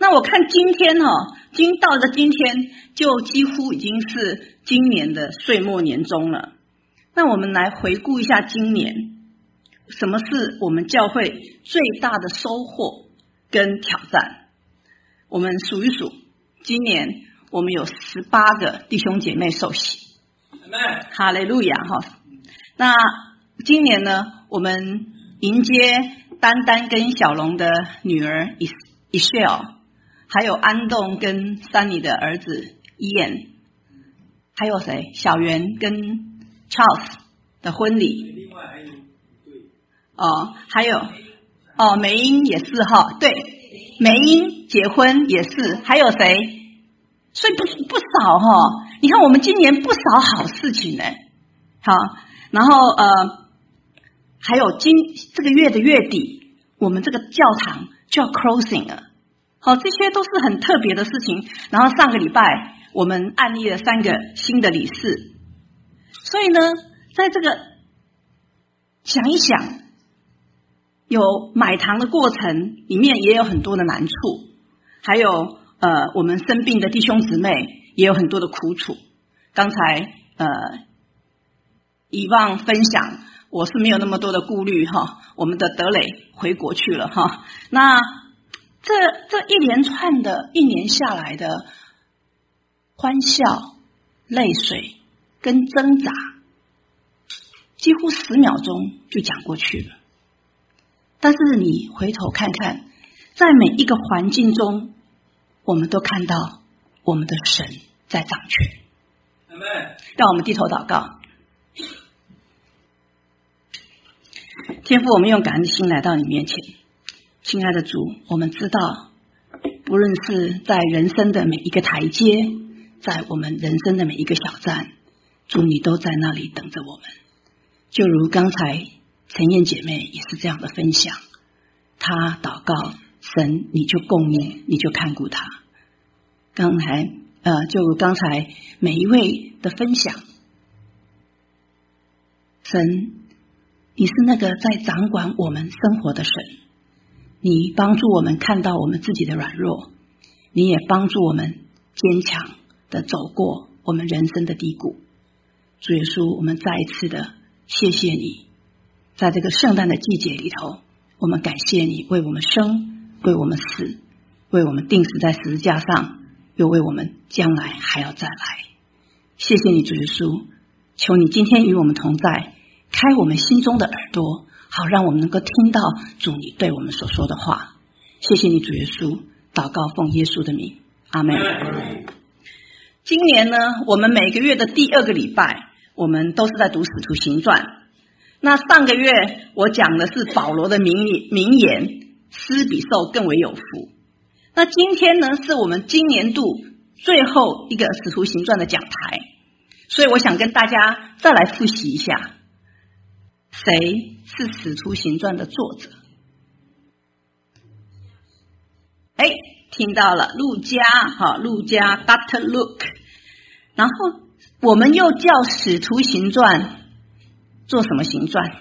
那我看今天到了今天就几乎已经是今年的岁末年终了。那我们来回顾一下今年，什么是我们教会最大的收获跟挑战？我们数一数，今年我们有18个弟兄姐妹受洗，哈利路亚哈。那今年呢，我们迎接丹丹跟小龙的女儿以谢尔，还有安栋跟珊妮的儿子Ian，还有谁？小圆跟 Charles 的婚礼。还有梅英也是哈，对，梅英结婚也是，还有谁？所以不少哈。你看我们今年不少好事情呢。好，然后还有这个月的月底，我们这个教堂就要 closing 了。好，这些都是很特别的事情。然后上个礼拜我们案例了3个新的理事，所以呢，在这个想一想，有买堂的过程里面也有很多的难处，还有我们生病的弟兄姊妹也有很多的苦楚。刚才以往分享，我是没有那么多的顾虑哈。我们的德磊回国去了哈。那这一连串的1年下来的欢笑、泪水跟挣扎，几乎10秒钟就讲过去了。但是你回头看看，在每一个环境中，我们都看到我们的神在掌权。让我们低头祷告。天父，我们用感恩的心来到你面前。亲爱的主，我们知道不论是在人生的每一个台阶，在我们人生的每一个小站，主你都在那里等着我们。就如刚才陈燕姐妹也是这样的分享，她祷告神，你就供应，你就看顾她。就如刚才每一位的分享，神，你是那个在掌管我们生活的神，你帮助我们看到我们自己的软弱，你也帮助我们坚强的走过我们人生的低谷。主耶稣，我们再一次的谢谢你，在这个圣诞的季节里头，我们感谢你为我们生，为我们死，为我们钉死在十字架上，又为我们将来还要再来。谢谢你主耶稣，求你今天与我们同在，开我们心中的耳朵，好让我们能够听到主你对我们所说的话。谢谢你主耶稣，祷告奉耶稣的名，阿们。今年呢，我们每个月的第2个礼拜，我们都是在读使徒行传。那上个月我讲的是保罗的名言，施比受更为有福。那今天呢，是我们今年度最后一个使徒行传的讲台，所以我想跟大家再来复习一下，谁是使徒行传的作者？听到了，路加Dr. Luke。然后我们又叫使徒行传做什么行传？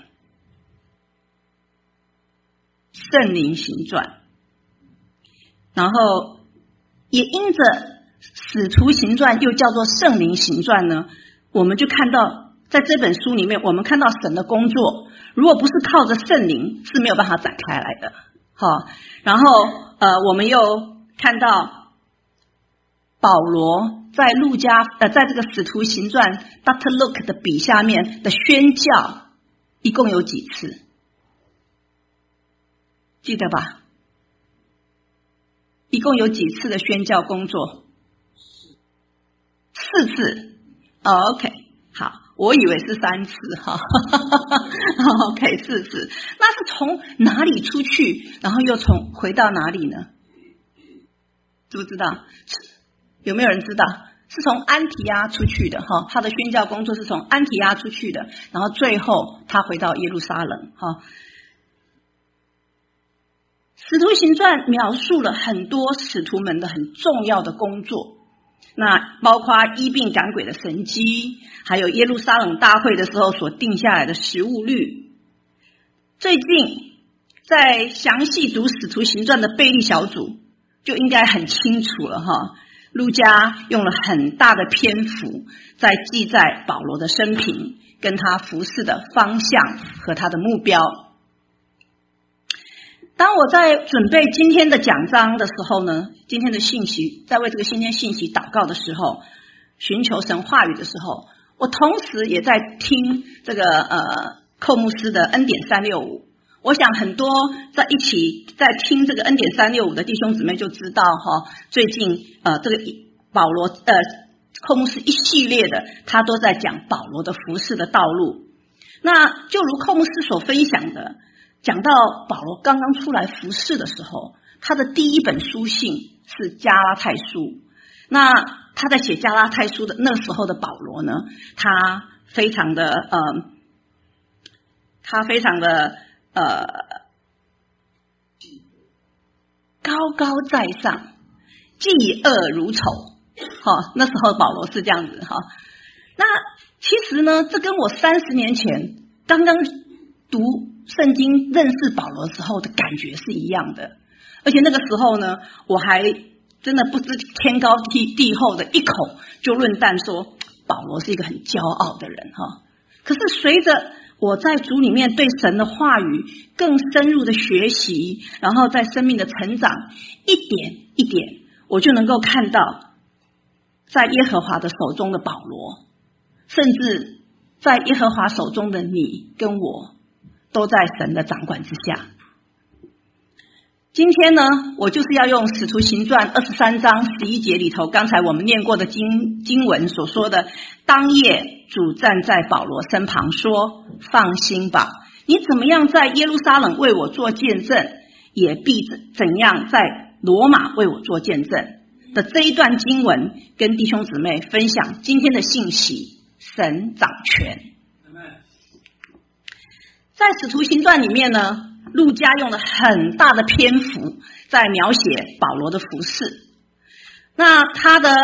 圣灵行传。然后也因着使徒行传又叫做圣灵行传呢，我们就看到在这本书里面，我们看到神的工作，如果不是靠着圣灵是没有办法展开来的。然后我们又看到保罗在在这个使徒行传 Dr. Luke 的笔下面的宣教一共有几次？记得吧？一共有几次的宣教工作？4次。OK， 好，我以为是3次哈。OK， 4次。那是从哪里出去，然后又回到哪里呢？知不知道？有没有人知道？是从安提阿出去的哈，他的宣教工作是从安提阿出去的，然后最后他回到耶路撒冷哈。使徒行传描述了很多使徒们的很重要的工作，那包括医病赶鬼的神迹，还有耶路撒冷大会的时候所定下来的食物律。最近在详细读使徒行传的贝利小组， 就应该很清楚了哈。路加用了很大的篇幅在记载保罗的生平，跟他服事的方向和他的目标。当我在准备今天的讲章的时候呢，今天的信息，在为这个今天信息祷告的时候，寻求神话语的时候，我同时也在听这个寇牧师的恩典365。我想很多在一起在听这个恩典365的弟兄姊妹就知道哈，最近这个保罗寇牧师一系列的，他都在讲保罗的服事的道路。那就如寇牧师所分享的，讲到保罗刚刚出来服事的时候，他的第一本书信是加拉太书。那他在写加拉太书的那时候的保罗呢，他非常的高高在上，嫉恶如仇。那时候保罗是这样子哈。那其实呢，这跟我30年前刚刚读圣经认识保罗的时候的感觉是一样的。而且那个时候呢，我还真的不知天高地厚的一口就论断说保罗是一个很骄傲的人哈。可是随着我在主里面对神的话语更深入的学习，然后在生命的成长，一点一点我就能够看到在耶和华的手中的保罗，甚至在耶和华手中的你跟我，都在神的掌管之下。今天呢，我就是要用使徒行传23章11节里头刚才我们念过的经文所说的，当夜主站在保罗身旁说，放心吧，你怎么样在耶路撒冷为我做见证，也必怎样在罗马为我做见证的这一段经文，跟弟兄姊妹分享今天的信息，神掌权。在使徒行传里面呢，路加用了很大的篇幅在描写保罗的服事。那他的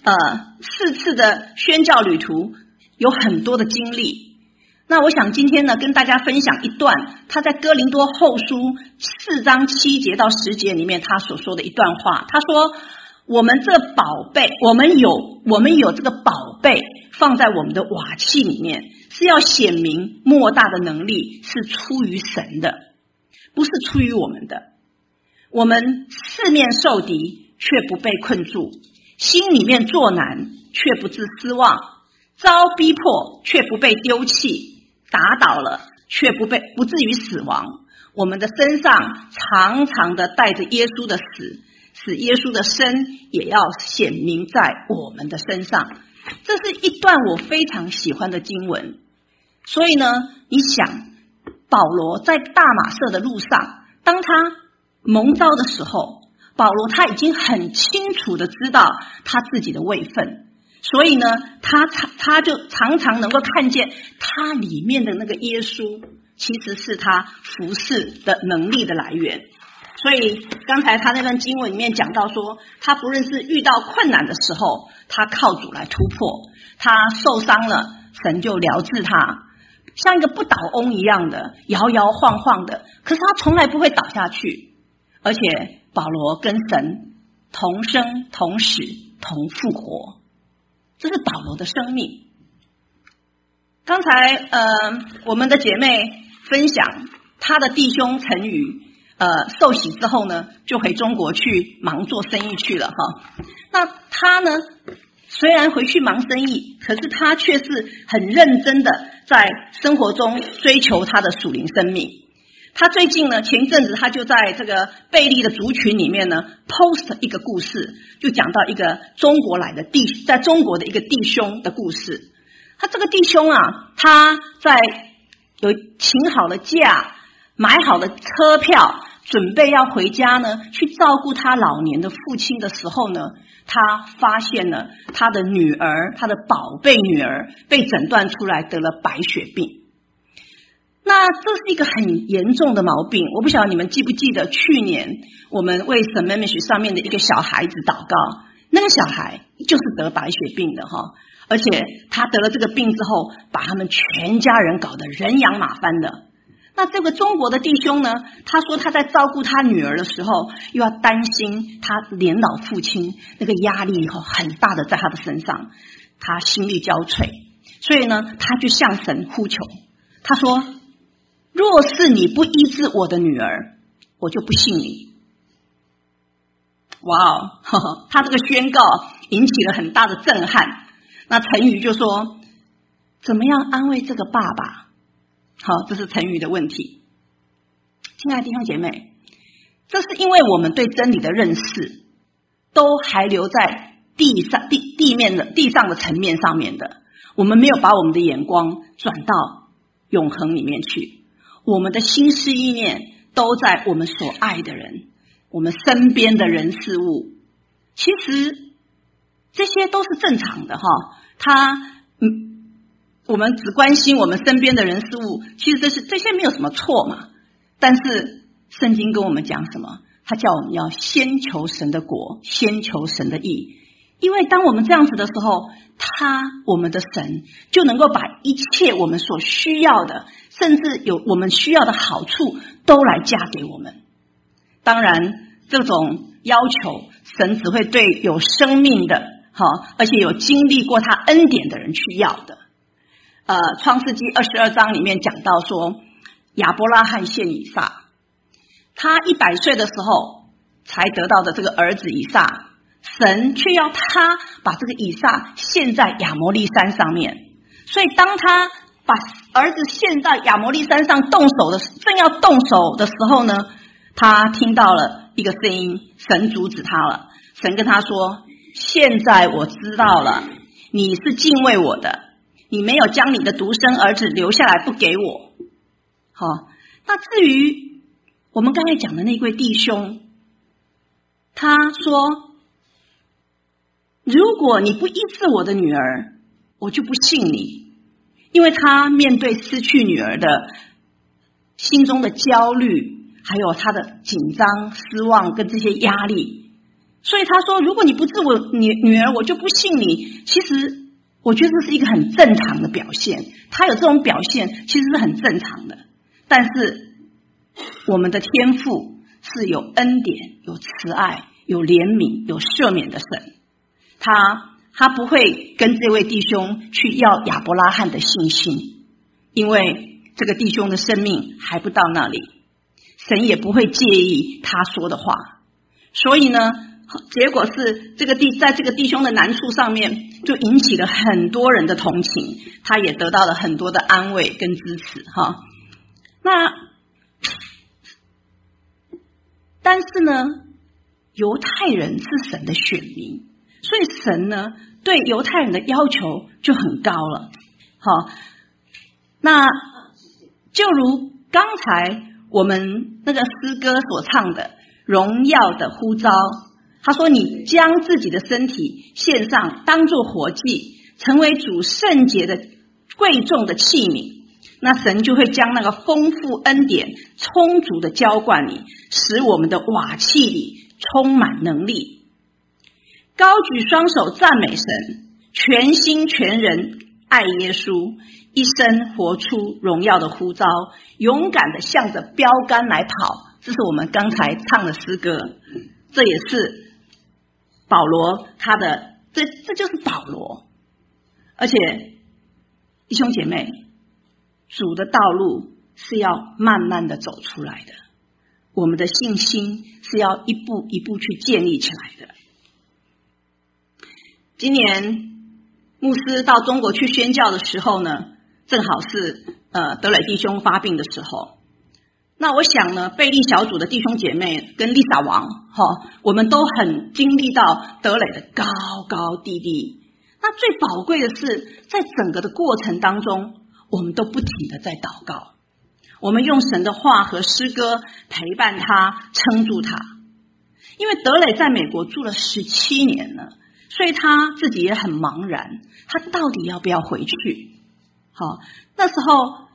4次的宣教旅途有很多的经历。那我想今天呢，跟大家分享一段他在哥林多后书4章7节到10节里面他所说的一段话。他说，我们这宝贝，我们有这个宝贝放在我们的瓦器里面，是要显明莫大的能力是出于神的，不是出于我们的。我们四面受敌，却不被困住；心里面作难，却不致失望；遭逼迫，却不被丢弃；打倒了，却不至于死亡。我们的身上常常的带着耶稣的死，使耶稣的生也要显明在我们的身上。这是一段我非常喜欢的经文。所以呢，你想保罗在大马色的路上，当他蒙召的时候，保罗他已经很清楚的知道他自己的位分，所以呢，他就常常能够看见他里面的那个耶稣，其实是他服事的能力的来源。所以刚才他那段经文里面讲到说，他不论是遇到困难的时候，他靠主来突破；他受伤了，神就疗治他，像一个不倒翁一样的摇摇晃晃的，可是他从来不会倒下去。而且保罗跟神同生同死同复活，这是保罗的生命。刚才我们的姐妹分享她的弟兄陈宇受洗之后呢，就回中国去忙做生意去了哈。那他呢，虽然回去忙生意，可是他却是很认真的在生活中追求他的属灵生命。他最近呢，前一阵子他就在这个贝利的族群里面呢 post 一个故事，就讲到一个中国来的在中国的一个弟兄的故事。他这个弟兄啊，他在有请好了假，买好了车票，准备要回家呢，去照顾他老年的父亲的时候呢，他发现了他的女儿，他的宝贝女儿被诊断出来得了白血病。那这是一个很严重的毛病，我不晓得你们记不记得去年我们为神妹妹学上面的一个小孩子祷告，那个小孩就是得白血病的哈，而且他得了这个病之后，把他们全家人搞得人仰马翻的。 那这个中国的弟兄呢，他说他在照顾他女儿的时候，又要担心他年老父亲那个压力很大的在他的身上，他心力交瘁，所以呢，他就向神呼求，他说：若是你不医治我的女儿，我就不信你。哇哦，他这个宣告引起了很大的震撼。那陈宇就说：怎么样安慰这个爸爸？好，这是成语的问题。亲爱的弟兄姐妹，这是因为我们对真理的认识都还留在地上的层面上面的，我们没有把我们的眼光转到永恒里面去，我们的心思意念都在我们所爱的人，我们身边的人事物。其实这些都是正常的我们只关心我们身边的人事物，其实这些没有什么错嘛。但是圣经跟我们讲什么？他叫我们要先求神的国，先求神的义。因为当我们这样子的时候，我们的神就能够把一切我们所需要的，甚至有我们需要的好处都来加给我们。当然这种要求神只会对有生命的而且有经历过他恩典的人去要的。创世纪22章里面讲到说，亚伯拉罕献以撒，他100岁的时候才得到的这个儿子以撒，神却要他把这个以撒献在亚摩利山上面。所以当他把儿子献在亚摩利山上正要动手的时候呢，他听到了一个声音，神阻止他了。神跟他说：现在我知道了，你是敬畏我的，你没有将你的独生儿子留下来不给我。那至于我们刚才讲的那位弟兄，他说：如果你不医治我的女儿，我就不信你。因为他面对失去女儿的心中的焦虑，还有他的紧张、失望跟这些压力，所以他说：如果你不治我女儿，我就不信你。其实我觉得这是一个很正常的表现，他有这种表现其实是很正常的。但是我们的天父是有恩典、有慈爱、有怜悯、有赦免的神，他不会跟这位弟兄去要亚伯拉罕的信心，因为这个弟兄的生命还不到那里，神也不会介意他说的话。所以呢，结果是在这个弟兄的难处上面就引起了很多人的同情，他也得到了很多的安慰跟支持但是呢，犹太人是神的选民，所以神呢对犹太人的要求就很高了。那就如刚才我们那个诗歌所唱的荣耀的呼召，他说你将自己的身体献上，当作活祭，成为主圣洁的贵重的器皿，那神就会将那个丰富恩典充足的浇灌你，使我们的瓦器里充满能力。高举双手赞美神，全心全人爱耶稣，一生活出荣耀的呼召，勇敢的向着标杆来跑。这是我们刚才唱的诗歌，这也是保罗这就是保罗。而且弟兄姐妹，主的道路是要慢慢的走出来的，我们的信心是要一步一步去建立起来的。今年牧师到中国去宣教的时候呢，正好是德磊弟兄发病的时候。那我想呢，贝利小组的弟兄姐妹跟丽莎王我们都很经历到德磊的高高低低。那最宝贵的是，在整个的过程当中，我们都不停的在祷告，我们用神的话和诗歌陪伴他，撑住他。因为德磊在美国住了17年了，所以他自己也很茫然，他到底要不要回去。那时候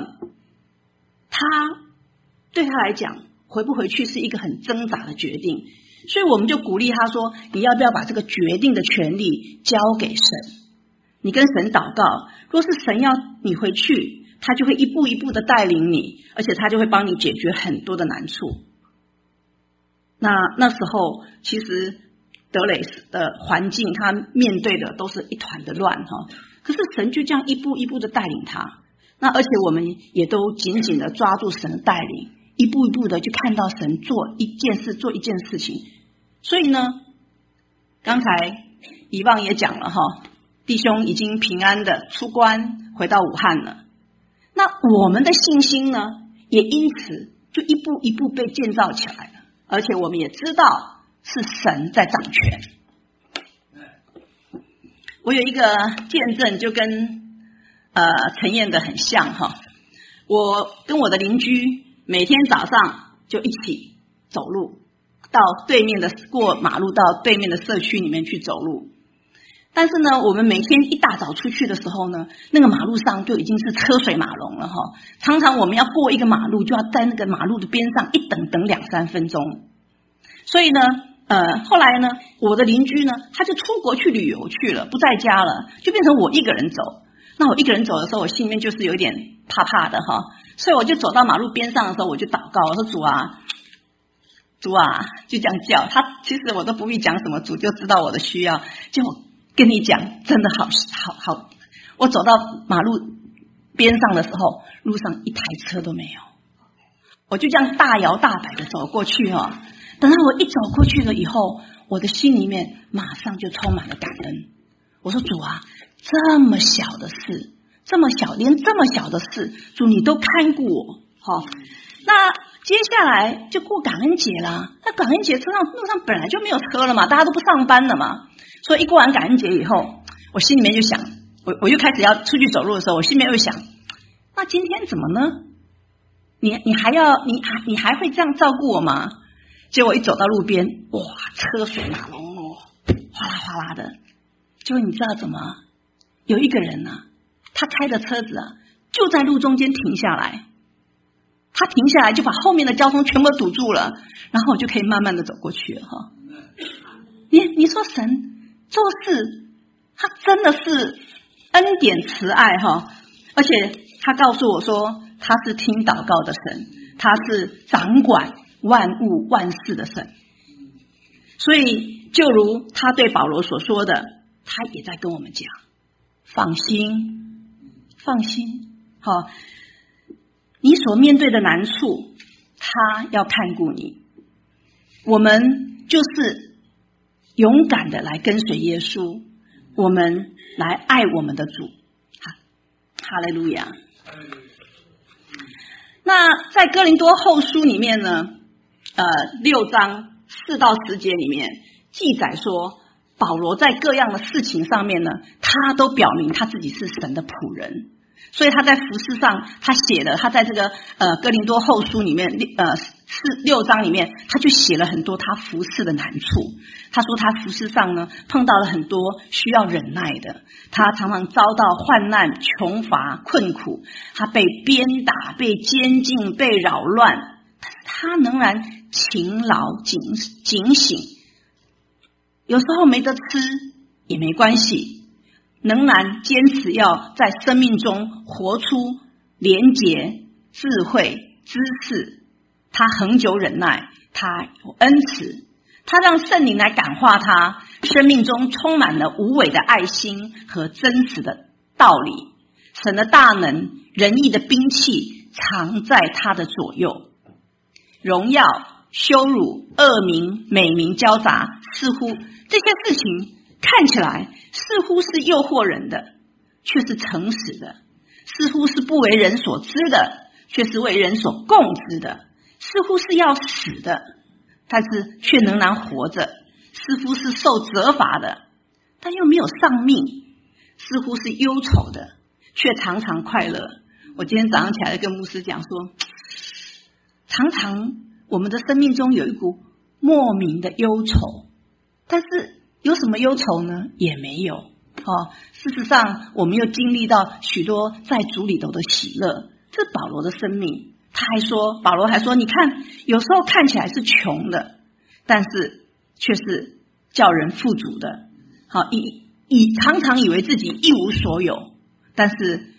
对他来讲，回不回去是一个很挣扎的决定，所以我们就鼓励他说，你要不要把这个决定的权利交给神，你跟神祷告，若是神要你回去， 他就会一步一步的带领你，而且他就会帮你解决很多的难处。那时候其实德蕾的环境，他面对的都是一团的乱哈，可是神就这样一步一步的带领他。那而且我们也都紧紧的抓住神的带领，一步一步的就看到神做一件事做一件事情。所以呢，刚才以望也讲了哈，弟兄已经平安的出关回到武汉了。那我们的信心呢，也因此就一步一步被建造起来了，而且我们也知道是神在掌权。我有一个见证，就跟陈燕的很像哈。我跟我的邻居每天早上就一起走路到对面的过马路到对面的社区里面去走路。但是呢，我们每天一大早出去的时候呢，那个马路上就已经是车水马龙了哈。常常我们要过一个马路，就要在那个马路的边上一等2-3分钟。所以呢，后来呢，我的邻居呢，他就出国去旅游去了，不在家了，就变成我一个人走。那我一个人走的时候，我心里面就是有点怕怕的哈。所以我就走到马路边上的时候，我就祷告，我说主啊，主啊，就这样叫他。其实我都不必讲什么，主就知道我的需要。就跟你讲，真的好。我走到马路边上的时候，路上一台车都没有，我就这样大摇大摆的走过去哈。等到我一走过去了以后，我的心里面马上就充满了感恩。我说主啊，这么小的事，连这么小的事，主你都看顾我。好，那接下来就过感恩节啦。那感恩节路上本来就没有车了嘛，大家都不上班了嘛。所以一过完感恩节以后，我心里面就想，我又开始要出去走路的时候，我心里面又想，那今天怎么呢？你还会这样照顾我吗？结果一走到路边，哇，车水马龙哦，哗啦哗啦的。结果你知道怎么？有一个人啊，他开的车子啊，就在路中间停下来。他停下来就把后面的交通全部堵住了，然后我就可以慢慢的走过去了哈。你说神做事，他真的是恩典慈爱哈，而且他告诉我说，他是听祷告的神，他是掌管万物万事的神。所以就如他对保罗所说的，他也在跟我们讲，放心，好，你所面对的难处，他要看顾你。我们就是勇敢的来跟随耶稣，我们来爱我们的主。哈利路亚。那在哥林多后书里面呢，6章4到10节里面记载说，保罗在各样的事情上面呢，他都表明他自己是神的仆人。所以他在服事上，他写了，他在这个哥林多后书里面6章里面，他就写了很多他服事的难处。他说他服事上呢，碰到了很多需要忍耐的，他常常遭到患难、穷乏、困苦，他被鞭打、被监禁、被扰乱，但是他仍然勤劳警醒。有时候没得吃也没关系，仍然坚持要在生命中活出廉洁、智慧、知识。他恒久忍耐，他有恩慈，他让圣灵来感化他，生命中充满了无伪的爱心和真实的道理。神的大能、仁义的兵器藏在他的左右，荣耀、羞辱、恶名、美名交杂，似乎这些事情看起来似乎是诱惑人的，却是诚实的；似乎是不为人所知的，却是为人所共知的；似乎是要死的，但是却仍然活着；似乎是受责罚的，但又没有丧命；似乎是忧愁的，却常常快乐。我今天早上起来跟牧师讲说，常常我们的生命中有一股莫名的忧愁，但是有什么忧愁呢？也没有。事实上我们又经历到许多在主里头的喜乐，这是保罗的生命。保罗还说，你看有时候看起来是穷的，但是却是叫人富足的。常常以为自己一无所有，但是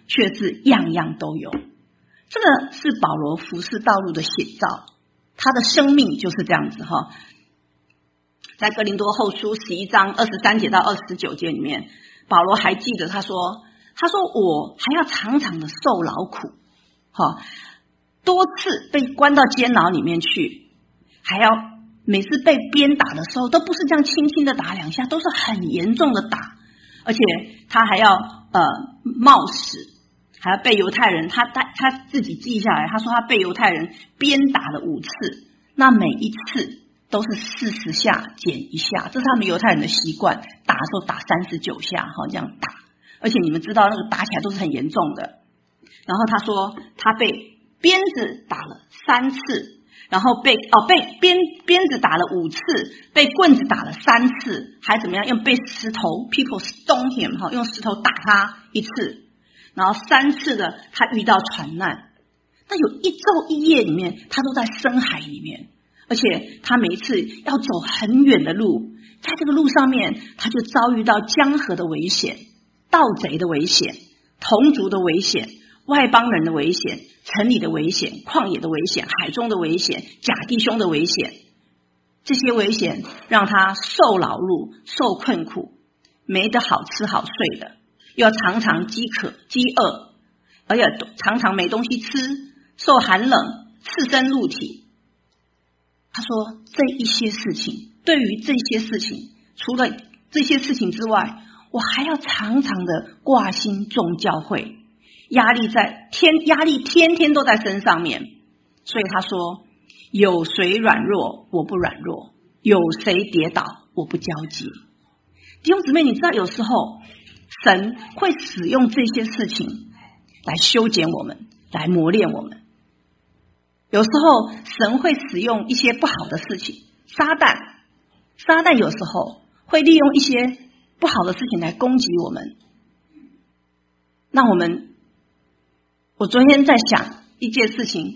却是样样都有。这个是保罗服事道路的写照，他的生命就是这样子哈。在哥林多后书11章23节到29节里面，保罗还记得他说我还要常常的受劳苦，多次被关到监牢里面去，还要每次被鞭打的时候都不是这样轻轻的打2下，都是很严重的打，而且他还要冒死，还要被犹太人，他自己记下来，他说他被犹太人鞭打了5次，那每一次都是40下减1下，这是他们犹太人的习惯，打的时候打39下这样打，而且你们知道那个打起来都是很严重的。然后他说他被鞭子打了3次，然后被鞭子打了5次，被棍子打了3次，还怎么样？用被石头 people stone him 用石头打他1次，然后3次的他遇到船难，那有1昼1夜里面他都在深海里面，而且他每一次要走很远的路，在这个路上面他就遭遇到江河的危险、盗贼的危险、同族的危险、外邦人的危险、城里的危险、旷野的危险、海中的危险、假弟兄的危险。这些危险让他受劳碌、受困苦，没得好吃好睡的，又要常常饥饿，而且常常没东西吃，受寒冷，赤身露体。他说这一些事情，对于这些事情，除了这些事情之外，我还要常常的挂心众教会，压力天天都在身上面。所以他说有谁软弱我不软弱，有谁跌倒我不焦急。弟兄姊妹，你知道有时候神会使用这些事情来修剪我们，来磨练我们。有时候神会使用一些不好的事情，撒旦有时候会利用一些不好的事情来攻击我们。那我昨天在想一件事情，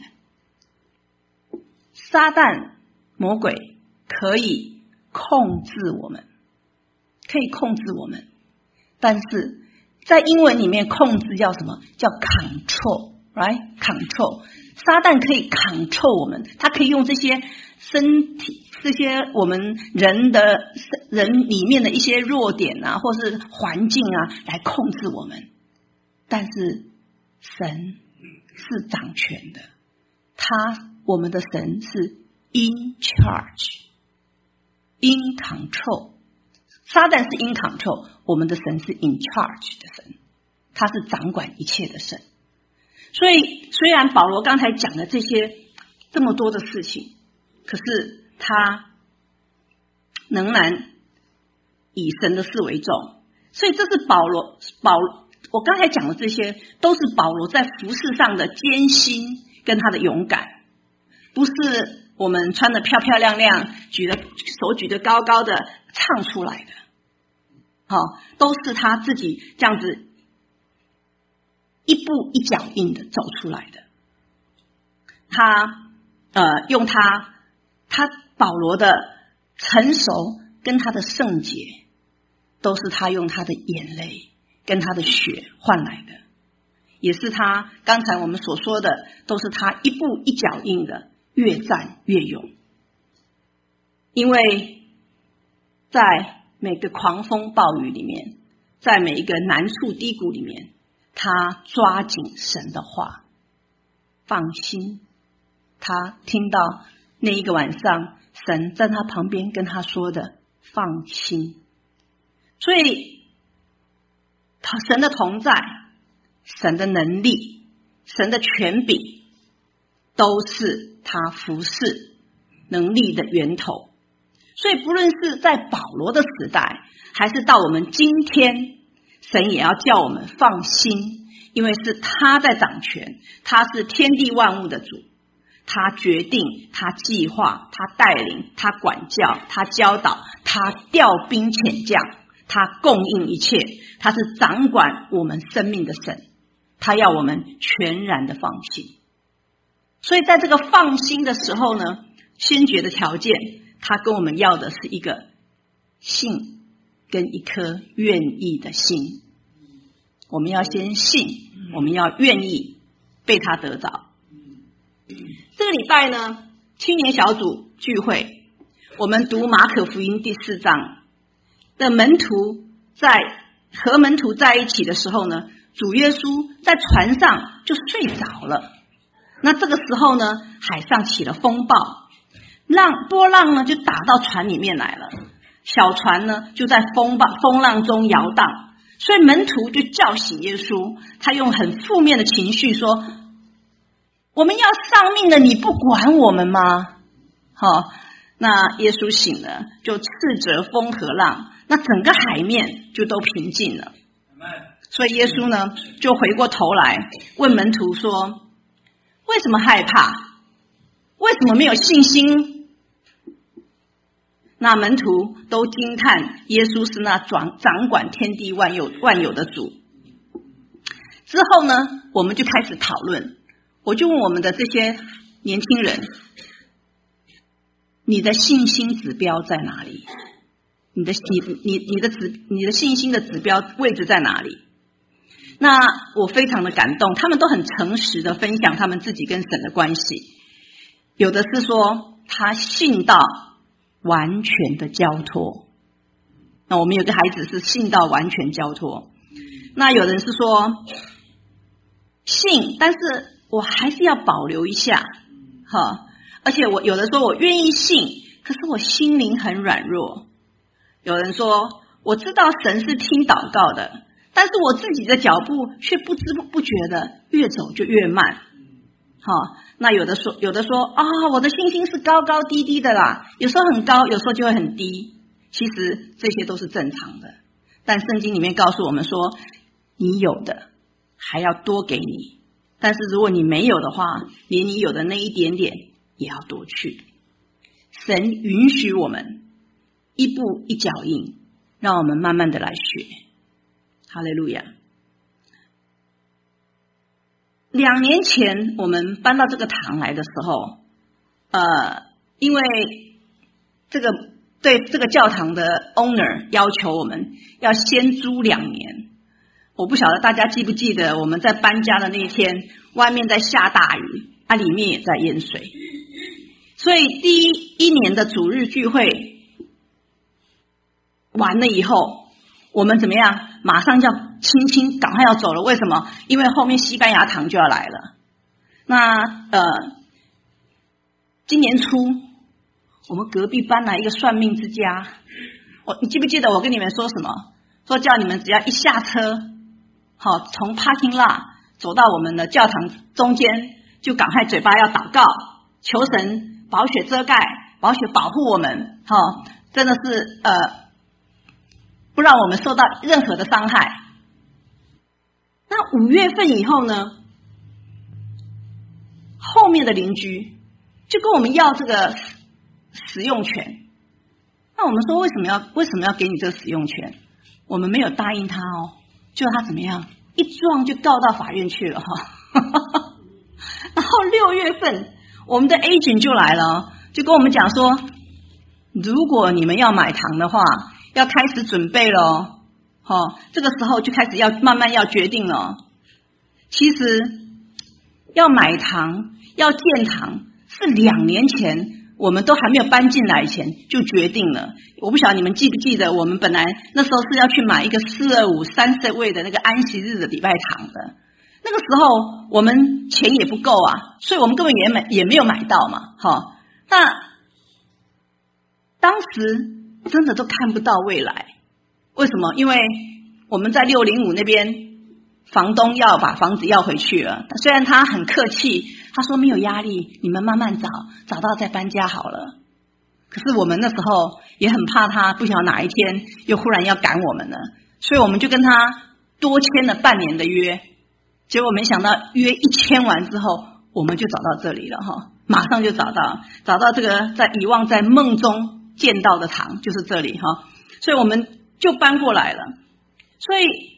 撒旦魔鬼可以控制我们，但是在英文里面控制叫什么？叫 control， right？ control。撒旦可以 control 我们，他可以用这些身体，这些我们人里面的一些弱点啊，或是环境啊，来控制我们。但是神是掌权的，我们的神是 in charge， in control。撒旦是 in control， 我们的神是 in charge 的神，他是掌管一切的神。所以虽然保罗刚才讲的这么多的事情，可是他仍然以神的事为重。所以这是保罗我刚才讲的这些都是保罗在服事上的艰辛跟他的勇敢，不是我们穿得漂漂亮亮，手举得高高的唱出来的，都是他自己这样子一步一脚印的走出来的。他用他保罗的成熟跟他的圣洁，都是他用他的眼泪跟他的血换来的，也是他刚才我们所说的，都是他一步一脚印的越战越勇。因为在每个狂风暴雨里面，在每一个难处低谷里面，他抓紧神的话，放心。他听到那一个晚上神在他旁边跟他说的放心。所以神的同在，神的能力，神的权柄，都是他服事能力的源头。所以不论是在保罗的时代，还是到我们今天，神也要叫我们放心，因为是他在掌权，他是天地万物的主，他决定，他计划，他带领，他管教，他教导，他调兵遣将，他供应一切，他是掌管我们生命的神，他要我们全然的放心。所以在这个放心的时候呢，先决的条件，他跟我们要的是一个信跟一颗愿意的心。我们要先信， 我们要愿意被他得着。这个礼拜呢，青年小组聚会，我们读马可福音第4章的门徒和门徒在一起的时候呢，主耶稣在船上就睡着了。那这个时候呢，海上起了风暴，波浪呢就打到船里面来了，小船呢就在风浪中摇荡，所以门徒就叫醒耶稣，他用很负面的情绪说：我们要丧命了，你不管我们吗？那耶稣醒了，就斥责风和浪，那整个海面就都平静了。所以耶稣呢就回过头来问门徒说：为什么害怕？为什么没有信心？那门徒都惊叹耶稣是那掌管天地万有的主。之后呢，我们就开始讨论，我就问我们的这些年轻人，你的信心指标在哪里？你的信心的指标位置在哪里？那我非常的感动，他们都很诚实的分享他们自己跟神的关系。有的是说他信到完全的交托，那我们有个孩子是信到完全交托。那有人是说信，但是我还是要保留一下，而且我有的说我愿意信，可是我心灵很软弱。有人说我知道神是听祷告的，但是我自己的脚步却不知不觉的越走就越慢。那有的说我的信心是高高低低的啦，有时候很高，有时候就会很低。其实这些都是正常的，但圣经里面告诉我们说，你有的还要多给你，但是如果你没有的话，连你有的那一点点也要夺去。神允许我们一步一脚印，让我们慢慢的来学。哈利路亚。2年前我们搬到这个堂来的时候，因为对这个教堂的 owner 要求我们要先租2年。我不晓得大家记不记得，我们在搬家的那一天，外面在下大雨，里面也在淹水。所以第一年的主日聚会完了以后，我们怎么样？马上就要赶快要走了。为什么？因为后面西班牙堂就要来了。那今年初我们隔壁搬来一个算命之家，你记不记得我跟你们说什么？说叫你们只要一下车，从 parking lot 走到我们的教堂中间，就赶快嘴巴要祷告，求神宝血遮盖，宝血保护我们，真的是不让我们受到任何的伤害。那5月份以后呢，后面的邻居就跟我们要这个使用权。那我们说为什么要给你这个使用权？我们没有答应他就他怎么样，一撞就告到法院去了然后6月份我们的 agent 就来了，就跟我们讲说，如果你们要买堂的话，要开始准备了这个时候就开始要慢慢要决定了。其实要买堂要建堂是2年前我们都还没有搬进来前就决定了。我不晓得你们记不记得，我们本来那时候是要去买一个425 30位的那个安息日的礼拜堂的，那个时候我们钱也不够所以我们根本也没有买到嘛。那当时真的都看不到未来。为什么？因为我们在605那边房东要把房子要回去了，虽然他很客气，他说没有压力，你们慢慢找到再搬家好了。可是我们那时候也很怕他不晓得哪一天又忽然要赶我们了，所以我们就跟他多签了半年的约。结果没想到约一签完之后，我们就找到这里了马上就找到这个以往在梦中见到的堂，就是这里所以我们就搬过来了。所以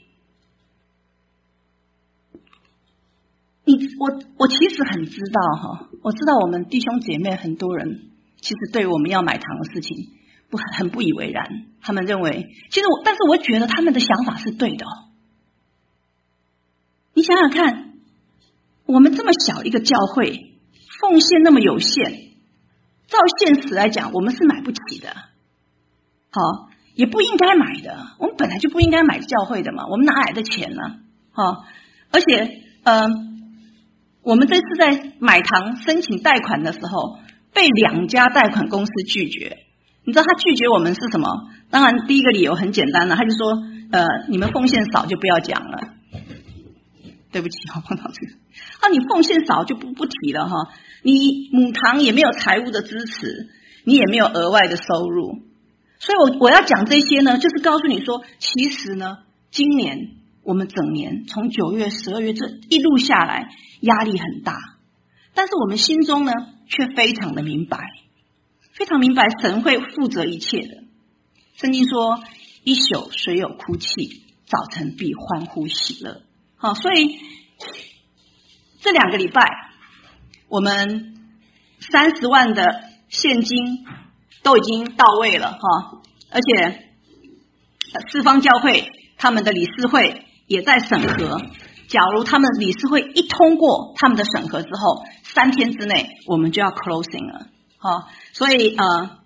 我其实很知道我知道我们弟兄姐妹很多人其实对我们要买堂的事情很不以为然，他们认为但是我觉得他们的想法是对的你想想看，我们这么小一个教会，奉献那么有限，照现实来讲，我们是买不起的，好，也不应该买的。我们本来就不应该买教会的嘛，我们哪来的钱呢？好，而且我们这次在买堂申请贷款的时候，被2家贷款公司拒绝。你知道他拒绝我们是什么？当然第一个理由很简单了，他就说你们奉献少就不要讲了。对不起，我碰到这个。你奉献少就不提了哈。你母堂也没有财务的支持，你也没有额外的收入。所以我要讲这些呢，就是告诉你说，其实呢，今年我们整年从9月、12月这一路下来，压力很大，但是我们心中呢，却非常的明白，非常明白神会负责一切的。圣经说，一宿虽有哭泣，早晨必欢呼喜乐。好，所以这2个礼拜，我们30万的现金都已经到位了哈，而且四方教会他们的理事会也在审核。假如他们理事会一通过他们的审核之后，3天之内我们就要 closing 了。好，所以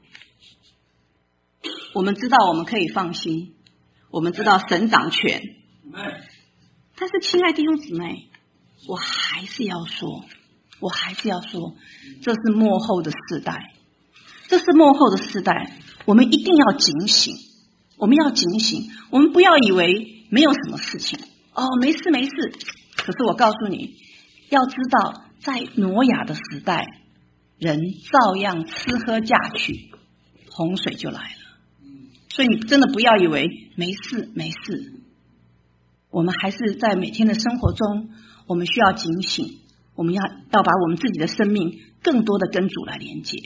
我们知道我们可以放心，我们知道神掌权。但是亲爱的弟兄姊妹，我还是要说，这是末后的世代，我们一定要警醒，我们不要以为没有什么事情，没事。可是我告诉你，要知道在挪亚的时代，人照样吃喝嫁娶，洪水就来了。所以你真的不要以为没事，我们还是在每天的生活中，我们需要警醒，我们要把我们自己的生命更多的跟主来连接。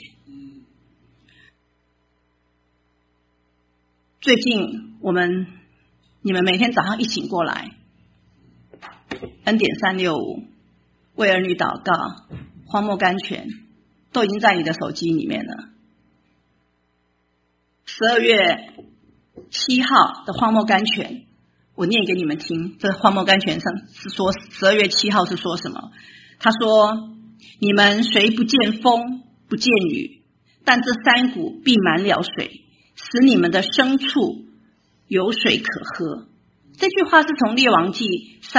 最近你们每天早上一醒过来，恩典365，为儿女祷告，荒漠甘泉，都已经在你的手机里面了。12月7号的荒漠甘泉，我念给你们听。这荒漠甘泉上是说12月7号是说什么？他说：你们虽不见风，不见雨，但这山谷必满了水，使你们的牲畜有水可喝。这句话是从列王记下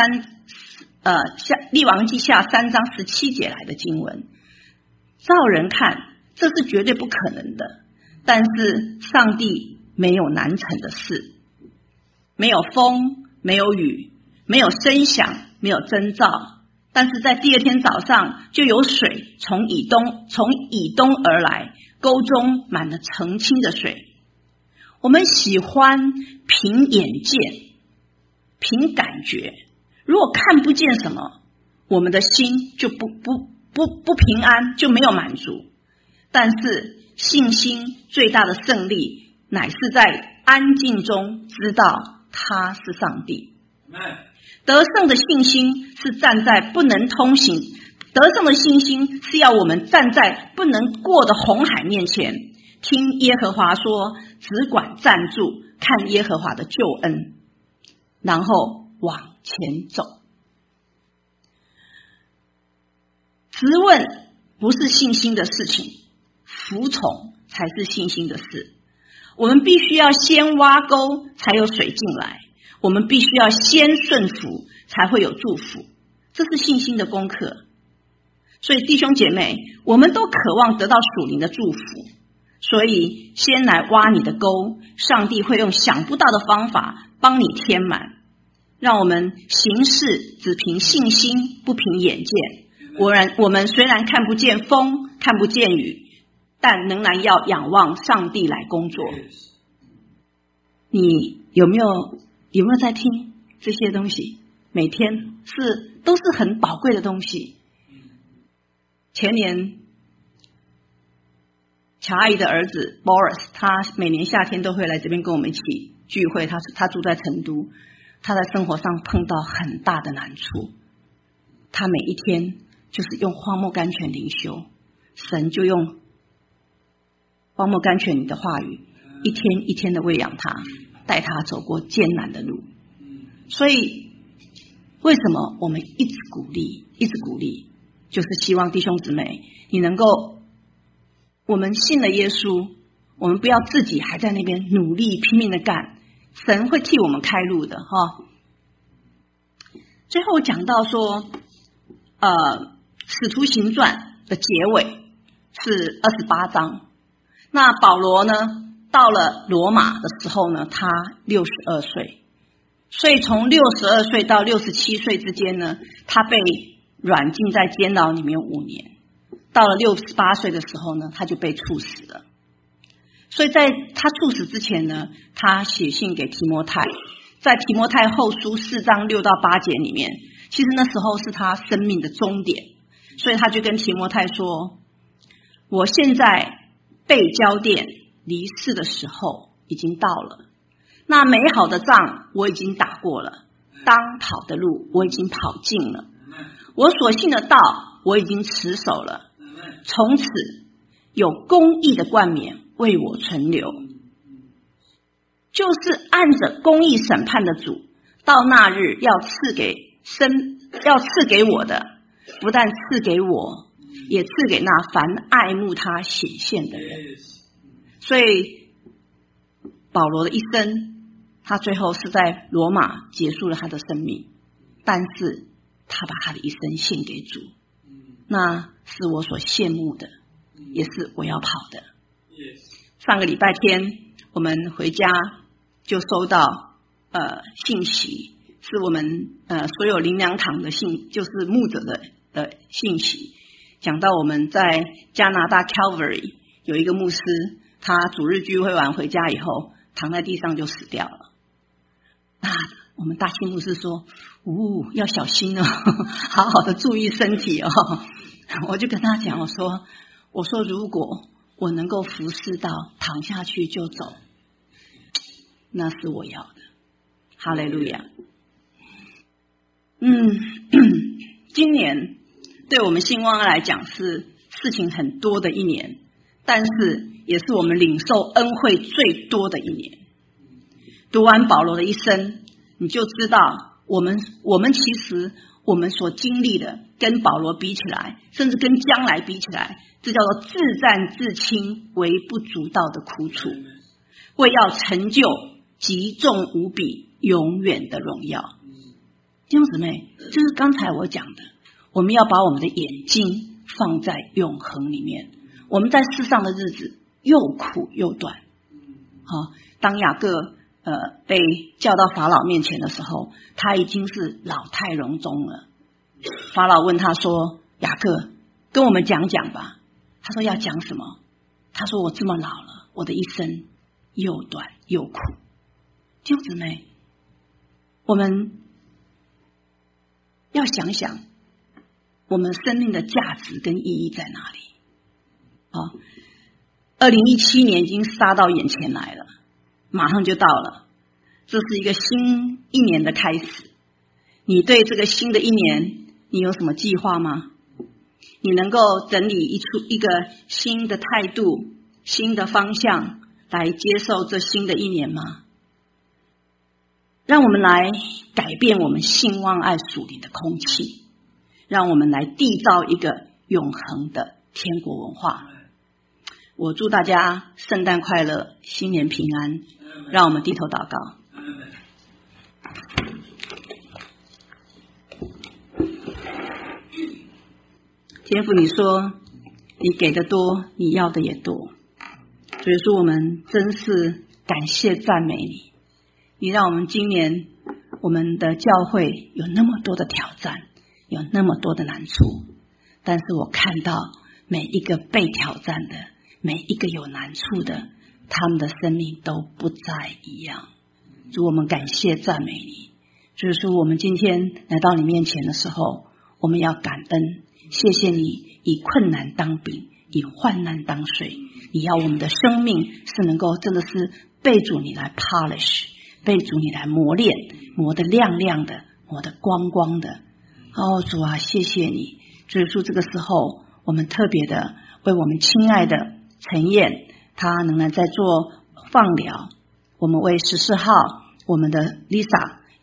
3章17节来的经文。照人看，这是绝对不可能的，但是上帝没有难成的事。没有风，没有雨，没有声响，没有征兆，但是在第2天早上就有水从以东而来，沟中满了澄清的水。我们喜欢凭眼见，凭感觉，如果看不见什么，我们的心就不平安，就没有满足。但是信心最大的胜利，乃是在安静中知道他是上帝。得胜的信心是站在不能通行，得胜的信心是要我们站在不能过的红海面前，听耶和华说，只管站住，看耶和华的救恩，然后往前走。质问不是信心的事情，服从才是信心的事。我们必须要先挖沟才有水进来，我们必须要先顺服才会有祝福，这是信心的功课。所以弟兄姐妹，我们都渴望得到属灵的祝福，所以先来挖你的沟，上帝会用想不到的方法帮你填满。让我们行事只凭信心，不凭眼见。我们虽然看不见风，看不见雨，但仍然要仰望上帝来工作。你有没有在听这些东西？每天都是很宝贵的东西。前年乔阿姨的儿子 Boris， 他每年夏天都会来这边跟我们一起聚会，他住在成都，他在生活上碰到很大的难处，他每一天就是用荒漠甘泉灵修，神就用荒漠甘泉的话语一天一天的喂养他，带他走过艰难的路。所以为什么我们一直鼓励，就是希望弟兄姊妹你能够，我们信了耶稣，我们不要自己还在那边努力拼命的干，神会替我们开路的哈。最后讲到说使徒行传的结尾是28章，那保罗呢到了罗马的时候呢，他62岁，所以从62岁到67岁之间呢，他被软禁在监牢里面5年，到了68岁的时候呢，他就被处死了。所以在他处死之前呢，他写信给提摩太，在提摩太后书4章6到8节里面，其实那时候是他生命的终点，所以他就跟提摩太说，我现在被交奠离世的时候已经到了，那美好的仗我已经打过了，当跑的路我已经跑尽了，我所信的道我已经持守了，从此有公义的冠冕为我存留，就是按着公义审判的主，到那日要赐给我的，不但赐给我，也赐给那凡爱慕他显现的人。所以保罗的一生，他最后是在罗马结束了他的生命，但是他把他的一生献给主，那是我所羡慕的，也是我要跑的。上个礼拜天我们回家就收到信息，是我们所有灵粮堂的信，就是牧者的信息，讲到我们在加拿大 Calvary 有一个牧师，他主日聚会完回家以后躺在地上就死掉了。那我们大庆牧师说要小心哦，好好的注意身体哦。我就跟他讲，我说如果我能够服侍到躺下去就走，那是我要的。哈利路亚。今年对我们信望爱来讲是事情很多的一年，但是也是我们领受恩惠最多的一年。读完保罗的一生，你就知道我们其实我们所经历的跟保罗比起来，甚至跟将来比起来，这叫做自战自轻微不足道的苦楚，为要成就极重无比永远的荣耀。弟兄姊妹，就是刚才我讲的，我们要把我们的眼睛放在永恒里面。我们在世上的日子又苦又短。当雅各被叫到法老面前的时候，他已经是老态龙钟了。法老问他说，雅各跟我们讲讲吧。他说要讲什么？他说我这么老了，我的一生又短又苦。弟兄姊妹，我们要想想我们生命的价值跟意义在哪里。2017年已经杀到眼前来了，马上就到了，这是一个新一年的开始。你对这个新的一年你有什么计划吗？你能够整理一个新的态度、新的方向来接受这新的一年吗？让我们来改变我们信望爱属灵的空气，让我们来缔造一个永恒的天国文化。我祝大家圣诞快乐，新年平安。让我们低头祷告。天父，你说你给的多，你要的也多，所以说我们真是感谢赞美你。你让我们今年我们的教会有那么多的挑战，有那么多的难处，但是我看到每一个被挑战的，每一个有难处的，他们的生命都不再一样。主，我们感谢赞美你。就是说我们今天来到你面前的时候，我们要感恩，谢谢你以困难当饼，以患难当水。你要我们的生命是能够真的是被主你来 polish， 被主你来磨练，磨得亮亮的，磨得光光的。主啊，谢谢你。就是说这个时候我们特别的为我们亲爱的陈燕，他仍然在做放疗，我们为14号我们的 Lisa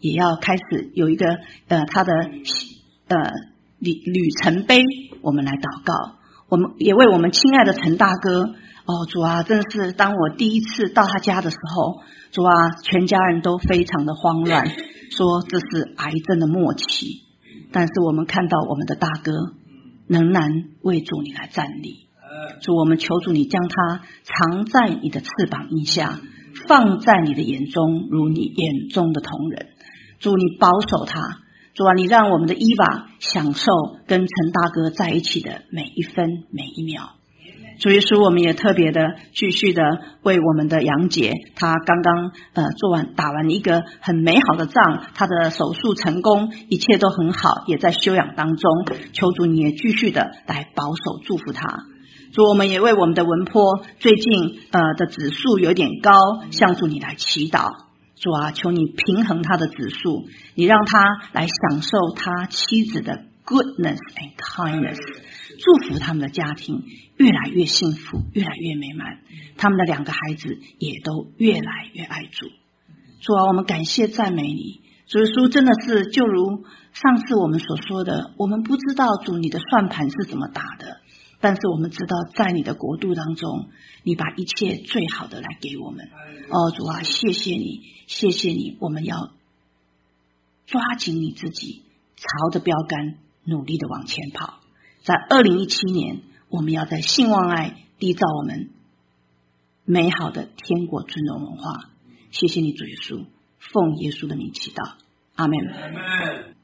也要开始有一个他的旅程碑，我们来祷告。我们也为我们亲爱的陈大哥，主啊，真的是当我第一次到他家的时候，主啊，全家人都非常的慌乱，说这是癌症的末期。但是我们看到我们的大哥仍然为主你来站立，主，我们求主你将他藏在你的翅膀荫下，放在你的眼中如你眼中的瞳人。主，你保守他，主啊，你让我们的伊娃享受跟陈大哥在一起的每一分每一秒。主耶稣，我们也特别的继续的为我们的杨姐，她刚刚打完一个很美好的仗，她的手术成功，一切都很好，也在休养当中。求主你也继续的来保守祝福她。主，我们也为我们的文波最近的指数有点高，向主你来祈祷。主啊，求你平衡他的指数，你让他来享受他妻子的 goodness and kindness， 祝福他们的家庭越来越幸福，越来越美满，他们的2个孩子也都越来越爱主。主啊，我们感谢赞美你。主耶稣，真的是就如上次我们所说的，我们不知道主你的算盘是怎么打的，但是我们知道在你的国度当中，你把一切最好的来给我们。主啊，谢谢你，谢谢你，我们要抓紧你自己，朝着标杆努力的往前跑。在2017年，我们要在信望爱缔造我们美好的天国尊荣文化。谢谢你主耶稣，奉耶稣的名祈祷，阿们。